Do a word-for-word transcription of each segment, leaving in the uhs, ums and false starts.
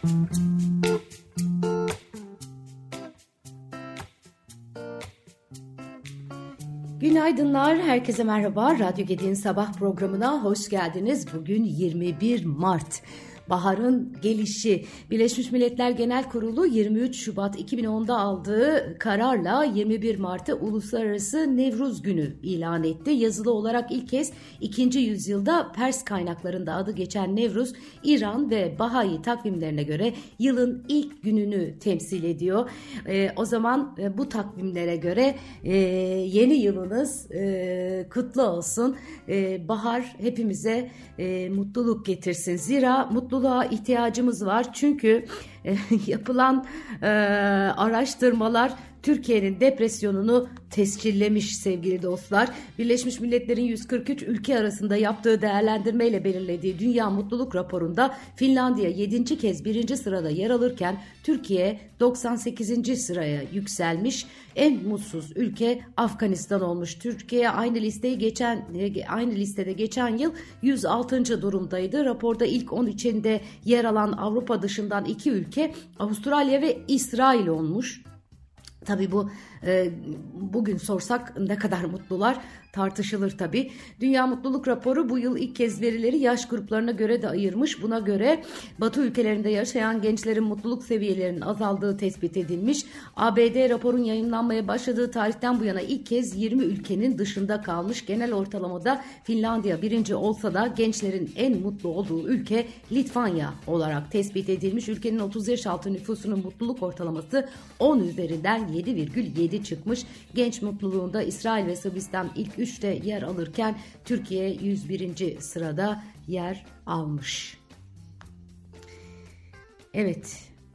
Günaydınlar, herkese merhaba. Radyo Gedi'nin sabah programına hoş geldiniz. Bugün yirmi bir Mart. Baharın gelişi. Birleşmiş Milletler Genel Kurulu yirmi üç Şubat iki bin onda aldığı kararla yirmi bir Mart'ı Uluslararası Nevruz Günü ilan etti. Yazılı olarak ilk kez ikinci yüzyılda Pers kaynaklarında adı geçen Nevruz, İran ve Baha'i takvimlerine göre yılın ilk gününü temsil ediyor. E, o zaman e, bu takvimlere göre e, yeni yılınız e, kutlu olsun. E, bahar hepimize e, mutluluk getirsin. Zira mutluluk ihtiyacımız var çünkü e, yapılan e, araştırmalar Türkiye'nin depresyonunu tescillemiş sevgili dostlar. Birleşmiş Milletler'in yüz kırk üç ülke arasında yaptığı değerlendirmeyle belirlediği Dünya Mutluluk Raporu'nda Finlandiya yedinci kez birinci sırada yer alırken Türkiye doksan sekizinci sıraya yükselmiş. En mutsuz ülke Afganistan olmuş. Türkiye aynı listeyi geçen aynı listede geçen yıl yüz altıncı durumdaydı. Raporda ilk on içinde yer alan Avrupa dışından iki ülke Avustralya ve İsrail olmuş. Tabii bu e, bugün sorsak ne kadar mutlular tartışılır tabii. Dünya Mutluluk Raporu bu yıl ilk kez verileri yaş gruplarına göre de ayırmış. Buna göre Batı ülkelerinde yaşayan gençlerin mutluluk seviyelerinin azaldığı tespit edilmiş. A B D raporun yayınlanmaya başladığı tarihten bu yana ilk kez yirmi ülkenin dışında kalmış. Genel ortalamada Finlandiya birinci olsa da gençlerin en mutlu olduğu ülke Litvanya olarak tespit edilmiş. Ülkenin otuz yaş altı nüfusunun mutluluk ortalaması on üzerinden yedi virgül yedi çıkmış. Genç mutluluğunda İsrail ve Sırbistan ilk üçte yer alırken Türkiye yüz birinci sırada yer almış. Evet.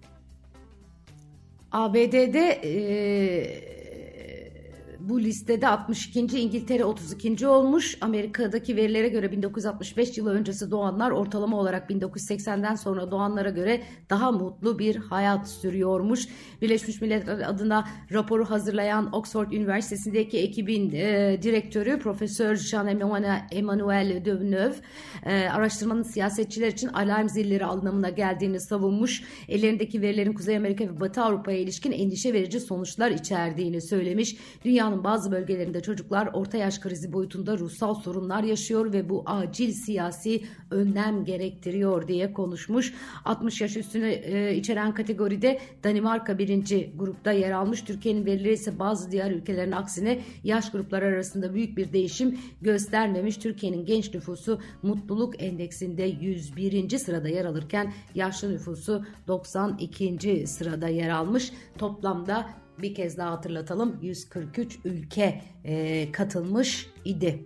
A B D'de e, bu listede altmış ikinci, İngiltere otuz ikinci olmuş. Amerika'daki verilere göre bin dokuz yüz altmış beş yılı öncesi doğanlar ortalama olarak bin dokuz yüz seksenden sonra doğanlara göre daha mutlu bir hayat sürüyormuş. Birleşmiş Milletler adına raporu hazırlayan Oxford Üniversitesi'ndeki ekibin e, direktörü Profesör Jean-Emmanuel Deneuve e, araştırmanın siyasetçiler için alarm zilleri anlamına geldiğini savunmuş. Ellerindeki verilerin Kuzey Amerika ve Batı Avrupa'ya ilişkin endişe verici sonuçlar içerdiğini söylemiş. Dünyanın bazı bölgelerinde çocuklar orta yaş krizi boyutunda ruhsal sorunlar yaşıyor ve bu acil siyasi önlem gerektiriyor diye konuşmuş. altmış yaş üstüne e, içeren kategoride Danimarka birinci grupta yer almış. Türkiye'nin verileri ise bazı diğer ülkelerin aksine yaş grupları arasında büyük bir değişim göstermemiş. Türkiye'nin genç nüfusu mutluluk endeksinde yüz birinci sırada yer alırken yaşlı nüfusu doksan ikinci sırada yer almış. Toplamda bir kez daha hatırlatalım, yüz kırk üç ülke e, katılmış idi.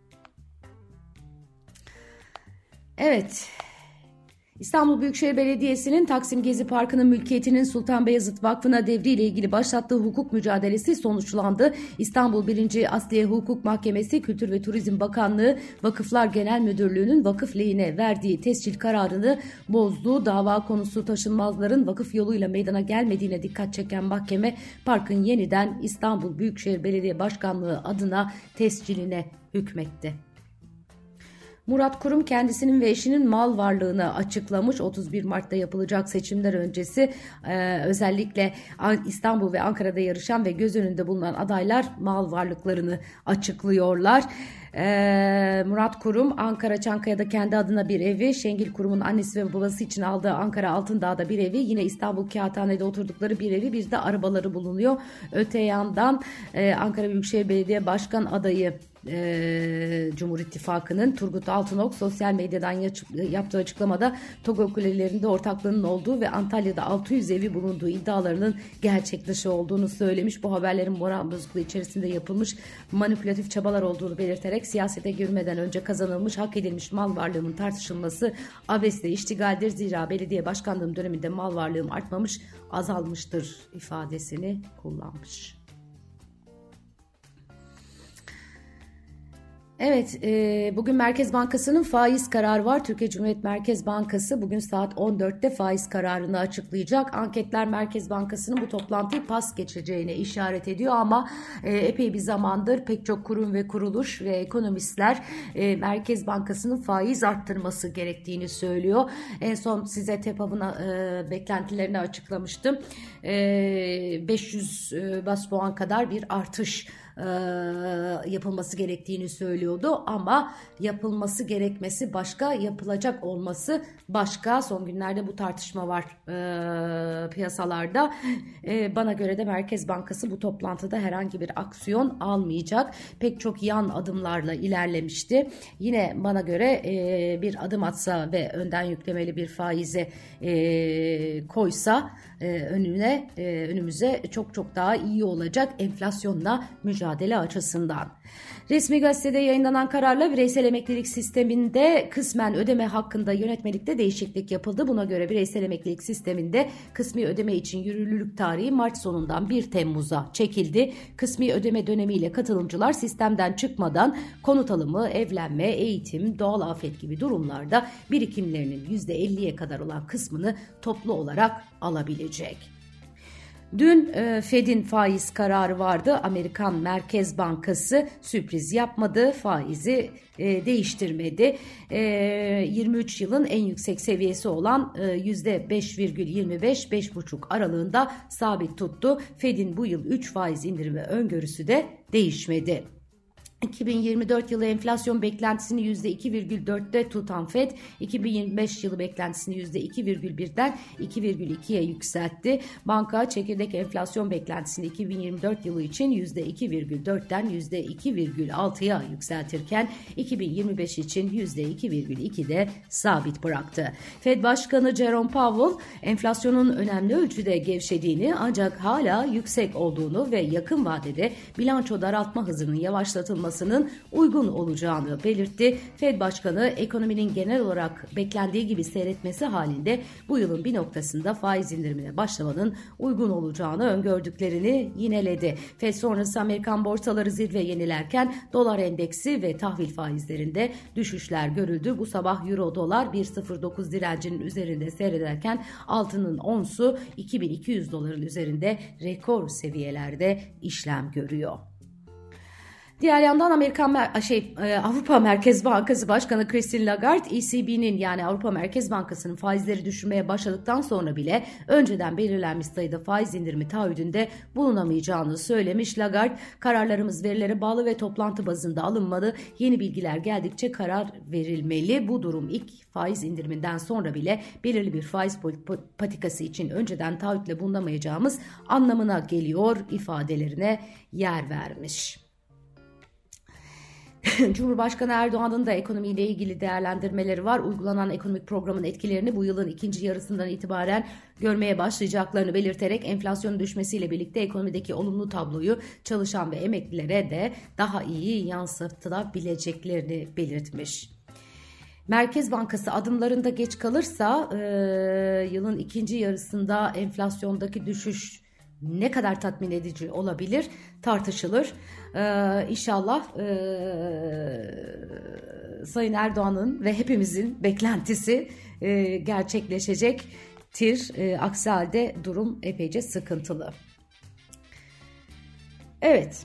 Evet. İstanbul Büyükşehir Belediyesi'nin Taksim Gezi Parkı'nın mülkiyetinin Sultan Beyazıt Vakfı'na devriyle ilgili başlattığı hukuk mücadelesi sonuçlandı. İstanbul birinci Asliye Hukuk Mahkemesi, Kültür ve Turizm Bakanlığı, Vakıflar Genel Müdürlüğü'nün vakıf lehine verdiği tescil kararını bozdu. Dava konusu taşınmazların vakıf yoluyla meydana gelmediğine dikkat çeken mahkeme, parkın yeniden İstanbul Büyükşehir Belediye Başkanlığı adına tesciline hükmetti. Murat Kurum kendisinin ve eşinin mal varlığını açıklamış. otuz bir Mart'ta yapılacak seçimler öncesi e, özellikle İstanbul ve Ankara'da yarışan ve göz önünde bulunan adaylar mal varlıklarını açıklıyorlar. Ee, Murat Kurum Ankara Çankaya'da kendi adına bir evi, Şengil Kurum'un annesi ve babası için aldığı Ankara Altındağ'da bir evi, yine İstanbul Kağıthane'de oturdukları bir evi, bir de arabaları bulunuyor. Öte yandan e, Ankara Büyükşehir Belediye Başkan adayı e, Cumhur İttifakı'nın Turgut Altınok sosyal medyadan yaptığı açıklamada TOGO kulelerinde ortaklığının olduğu ve Antalya'da altı yüz evi bulunduğu iddialarının gerçek dışı olduğunu söylemiş. Bu haberlerin moral bozukluğu içerisinde yapılmış manipülatif çabalar olduğunu belirterek siyasete girmeden önce kazanılmış, hak edilmiş mal varlığımın tartışılması abesle iştigaldir. Zira belediye başkanlığım döneminde mal varlığım artmamış, azalmıştır ifadesini kullanmış. Evet, e, bugün Merkez Bankası'nın faiz kararı var. Türkiye Cumhuriyet Merkez Bankası bugün saat on dörtte faiz kararını açıklayacak. Anketler Merkez Bankası'nın bu toplantıyı pas geçeceğine işaret ediyor ama e, epey bir zamandır pek çok kurum ve kuruluş ve ekonomistler e, Merkez Bankası'nın faiz arttırması gerektiğini söylüyor. En son size TEPAV'ın e, beklentilerini açıklamıştım. E, beş yüz e, bas puan kadar bir artış yapılması gerektiğini söylüyordu ama yapılması gerekmesi başka, yapılacak olması başka. Son günlerde bu tartışma var e, piyasalarda. E, bana göre de Merkez Bankası bu toplantıda herhangi bir aksiyon almayacak. Pek çok yan adımlarla ilerlemişti. Yine bana göre e, bir adım atsa ve önden yüklemeli bir faize e, koysa e, önüne e, önümüze çok çok daha iyi olacak enflasyonla mücadele açısından. Resmi gazetede yayınlanan kararla bireysel emeklilik sisteminde kısmen ödeme hakkında yönetmelikte değişiklik yapıldı. Buna göre bireysel emeklilik sisteminde kısmi ödeme için yürürlülük tarihi Mart sonundan bir Temmuz'a çekildi. Kısmi ödeme dönemiyle katılımcılar sistemden çıkmadan konut alımı, evlenme, eğitim, doğal afet gibi durumlarda birikimlerinin yüzde elliye kadar olan kısmını toplu olarak alabilecek. Dün e, Fed'in faiz kararı vardı. Amerikan Merkez Bankası sürpriz yapmadı. Faizi e, değiştirmedi. E, yirmi üç yılın en yüksek seviyesi olan e, yüzde beş virgül yirmi beş beş buçuk aralığında sabit tuttu. Fed'in bu yıl üç faiz indirimi öngörüsü de değişmedi. iki bin yirmi dört yılı enflasyon beklentisini yüzde iki virgül dörtte tutan Fed, iki bin yirmi beş yılı beklentisini yüzde iki virgül birden iki virgül ikiye yükseltti. Banka çekirdek enflasyon beklentisini iki bin yirmi dört yılı için yüzde iki virgül dörtten yüzde iki virgül altıya yükseltirken iki bin yirmi beş için yüzde iki virgül ikide sabit bıraktı. Fed Başkanı Jerome Powell, enflasyonun önemli ölçüde gevşediğini ancak hala yüksek olduğunu ve yakın vadede bilanço daraltma hızının yavaşlatılması uygun olacağını belirtti. Fed Başkanı ekonominin genel olarak beklendiği gibi seyretmesi halinde bu yılın bir noktasında faiz indirimine başlamanın uygun olacağını öngördüklerini yineledi. Fed sonrası Amerikan borsaları zirve yenilerken dolar endeksi ve tahvil faizlerinde düşüşler görüldü. Bu sabah euro dolar bir virgül sıfır dokuz direncinin üzerinde seyrederken altının onsu iki bin iki yüz doların üzerinde rekor seviyelerde işlem görüyor. Diğer yandan Amerikan şey Avrupa Merkez Bankası Başkanı Christine Lagarde, E C B'nin yani Avrupa Merkez Bankası'nın faizleri düşürmeye başladıktan sonra bile önceden belirlenmiş sayıda faiz indirimi taahhüdünde bulunamayacağını söylemiş. Lagarde, kararlarımız verilere bağlı ve toplantı bazında alınmalı. Yeni bilgiler geldikçe karar verilmeli. Bu durum ilk faiz indiriminden sonra bile belirli bir faiz politikası için önceden taahhütle bulunamayacağımız anlamına geliyor ifadelerine yer vermiş. Cumhurbaşkanı Erdoğan'ın da ekonomiyle ilgili değerlendirmeleri var. Uygulanan ekonomik programın etkilerini bu yılın ikinci yarısından itibaren görmeye başlayacaklarını belirterek enflasyonun düşmesiyle birlikte ekonomideki olumlu tabloyu çalışan ve emeklilere de daha iyi yansıtılabileceklerini belirtmiş. Merkez Bankası adımlarında geç kalırsa e, yılın ikinci yarısında enflasyondaki düşüş ne kadar tatmin edici olabilir tartışılır. Ee, İnşallah e, Sayın Erdoğan'ın ve hepimizin beklentisi e, gerçekleşecektir. E, aksi halde durum epeyce sıkıntılı. Evet.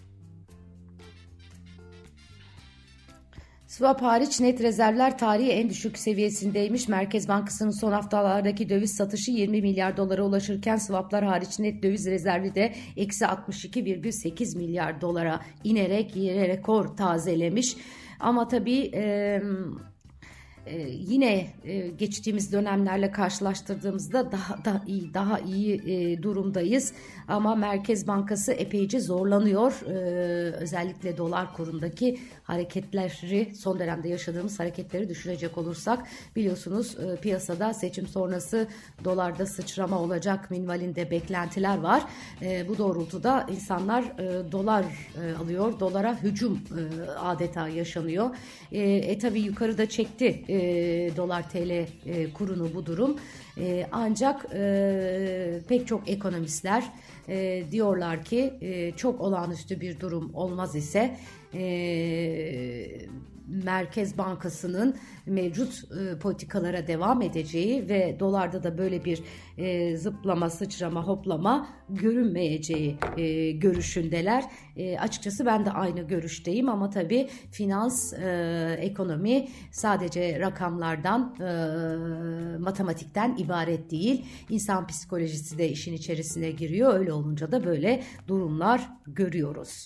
Swap hariç net rezervler tarihi en düşük seviyesindeymiş. Merkez Bankası'nın son haftalardaki döviz satışı yirmi milyar dolara ulaşırken swaplar hariç net döviz rezervi de eksi altmış iki virgül sekiz milyar dolara inerek yeni rekor tazelemiş. Ama tabii e, e, yine e, geçtiğimiz dönemlerle karşılaştırdığımızda daha da iyi, daha iyi e, durumdayız. Ama Merkez Bankası epeyce zorlanıyor. E, özellikle dolar kurundaki hareketleri, son dönemde yaşadığımız hareketleri düşünecek olursak biliyorsunuz e, piyasada seçim sonrası dolarda sıçrama olacak minvalinde beklentiler var. E, bu doğrultuda insanlar e, dolar e, alıyor, dolara hücum e, adeta yaşanıyor. E, e tabi yukarıda çekti e, dolar T L e, kurunu bu durum. E, ancak e, pek çok ekonomistler e, diyorlar ki e, çok olağanüstü bir durum olmaz ise e, Merkez Bankası'nın mevcut e, politikalara devam edeceği ve dolarda da böyle bir e, zıplama, sıçrama, hoplama görünmeyeceği e, görüşündeler. E, açıkçası ben de aynı görüşteyim ama tabii finans, e, ekonomi sadece rakamlardan, e, matematikten ibaret değil. İnsan psikolojisi de işin içerisine giriyor. Öyle olunca da böyle durumlar görüyoruz.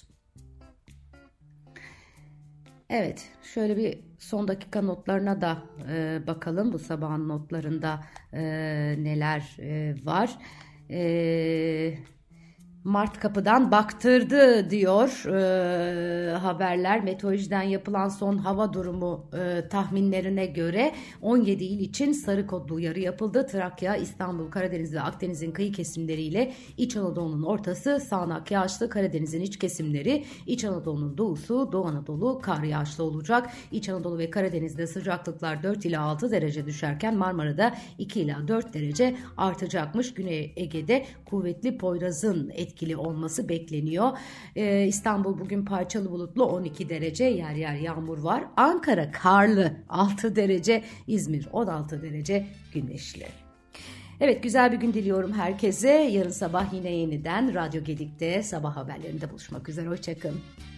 Evet, şöyle bir son dakika notlarına da e, bakalım. Bu sabahın notlarında e, neler e, var. E, Mart kapıdan baktırdı diyor e, haberler. Meteorolojiden yapılan son hava durumu e, tahminlerine göre on yedi il için sarı kodlu uyarı yapıldı. Trakya, İstanbul, Karadeniz ve Akdeniz'in kıyı kesimleriyle İç Anadolu'nun ortası sağanak yağışlı, Karadeniz'in iç kesimleri, İç Anadolu'nun doğusu, Doğu Anadolu kar yağışlı olacak. İç Anadolu ve Karadeniz'de sıcaklıklar dört ila altı derece düşerken Marmara'da iki ila dört derece artacakmış. Güney Ege'de kuvvetli Poyraz'ın etkisi etkili olması bekleniyor. Ee, İstanbul bugün parçalı bulutlu on iki derece, yer yer yağmur var. Ankara karlı altı derece, İzmir on altı derece güneşli. Evet, güzel bir gün diliyorum herkese. Yarın sabah yine yeniden Radyo Gedik'te sabah haberlerinde buluşmak üzere. Hoşçakalın.